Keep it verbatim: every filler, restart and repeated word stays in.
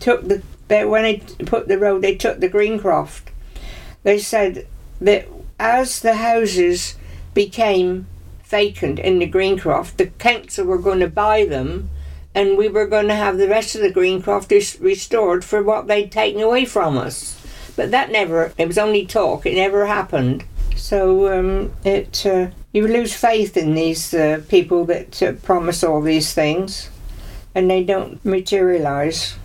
took the they, when they put the road, they took the Greencroft. They said that as the houses became vacant in the Greencroft, the council were going to buy them, and we were going to have the rest of the Greencroft res- restored for what they'd taken away from us. But that never, it was only talk, it never happened. So um, it uh, you lose faith in these uh, people that uh, promise all these things, and they don't materialise.